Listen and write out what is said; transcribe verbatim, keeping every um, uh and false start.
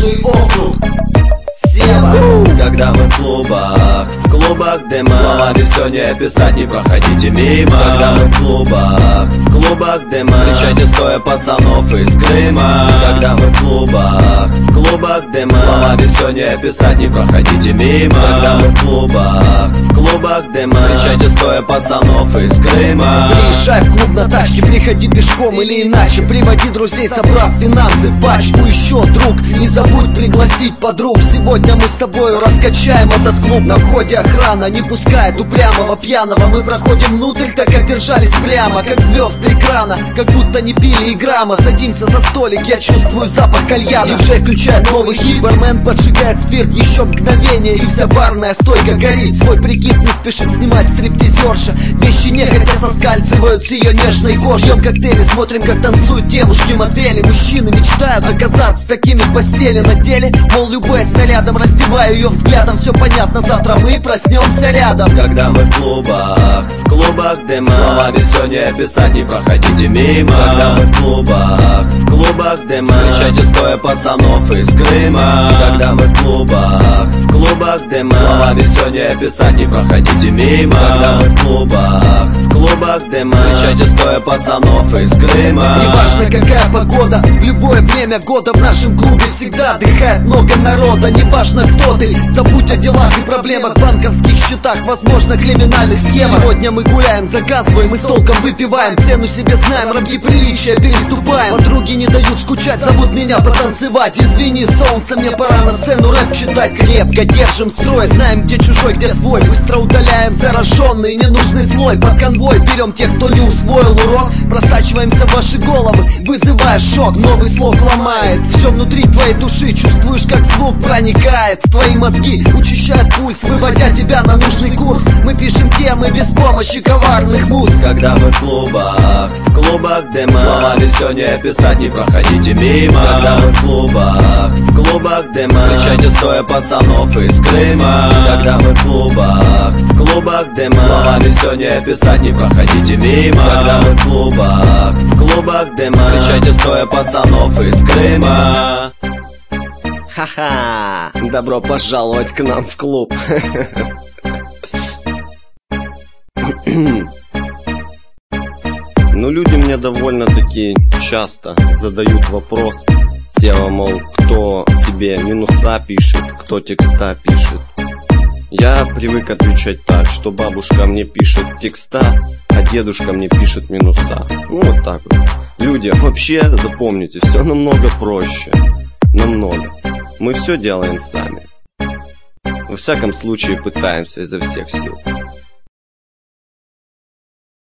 южный округ. Сева. Когда мы в клубах, в клубах дыма, словами все не описать, не проходите мимо. Когда мы в клубах, в клубах дыма, встречайте стоя пацанов из Крыма. Когда мы в клубах, в клубах дыма, словами все не описать, не проходите мимо. Когда мы в клубах, в клубах дыма, встречайте стоя пацанов из Крыма. Приезжай в клуб на тачке, приходи пешком или иначе, приводи друзей, собрав финансы в пачку. Еще, друг, не забудь пригласить подруг. Сегодня мы с тобою раскачаем этот клуб. На входе охрана не пускает упрямого пьяного. Мы проходим внутрь, так как держались прямо, как звезды экрана, как будто не пили и грамма. Садимся за столик, я чувствую запах кальяна. Диджей включает новый хит, бармен поджигает спирт. Еще мгновение и вся барная стойка горит. Свой прикид не спешит снимать стриптизерша. Вещи нехотя соскальзывают с ее нежной кожи. Пьем коктейли, смотрим, как танцуют девушки в модели. Мужчины мечтают оказаться такими в постели. На деле, мол, любой снарядом, раздеваю ее взглядом. Все понятно, завтра мы проснемся рядом. Когда мы в клубах, в клубах дыма, словами все не описать, не проходите мимо. Когда мы в клубах, в клубах дыма, встречайте стоя пацанов из Крыма. Когда мы в клубах, в клубах дыма, словами все не описать, не проходите мимо. Когда мы в клубах, в клубах дыма, встречайте стоя пацанов из Крыма. Неважно какая погода, в любое время года в нашем клубе всегда отдыхает много народа. Неважно кто ты, забудь о делах и проблемах, банковских счетах, возможно криминальных схемах. Сегодня мы гуляем, заказываем, мы с толком выпиваем, цену себе знаем, рамки приличия переступаем. Подруги не дают скучать, зовут меня потанцевать. Извини, солнце, мне пора на сцену рэп читать. Крепко держим строй, знаем где чужой, где свой. Быстро удаляем зараженный ненужный слой. Под конвой берем тех, кто не усвоил урок. Просачиваемся в ваши головы, вызывая шок. Новый слог ломает все внутри твоей души. Чувствуешь, как звук проникает в твои мозги, учащает пульс, выводя тебя на нужный курс. Мы пишем темы без помощи коварных муз. Когда мы в клубах, в клубах дыма, словами все не описать, не проходите мимо. Когда мы в клубах, в клубах дыма, встречайте стоя пацанов из Крыма. Когда мы в клубах, в клубах дыма, словами все не описать, не проходите мимо. Когда мы в клубах, в клубах дыма, встречайте стоя пацанов из Крыма. Ха-ха! Добро пожаловать к нам в клуб. Ну, люди мне довольно-таки часто задают вопрос: Сева, мол, кто тебе минуса пишет, кто текста пишет? Я привык отвечать так, что бабушка мне пишет текста, а дедушка мне пишет минуса. Ну, вот так вот. Люди, вообще, запомните, все намного проще. Намного. Мы все делаем сами. Во всяком случае, пытаемся изо всех сил.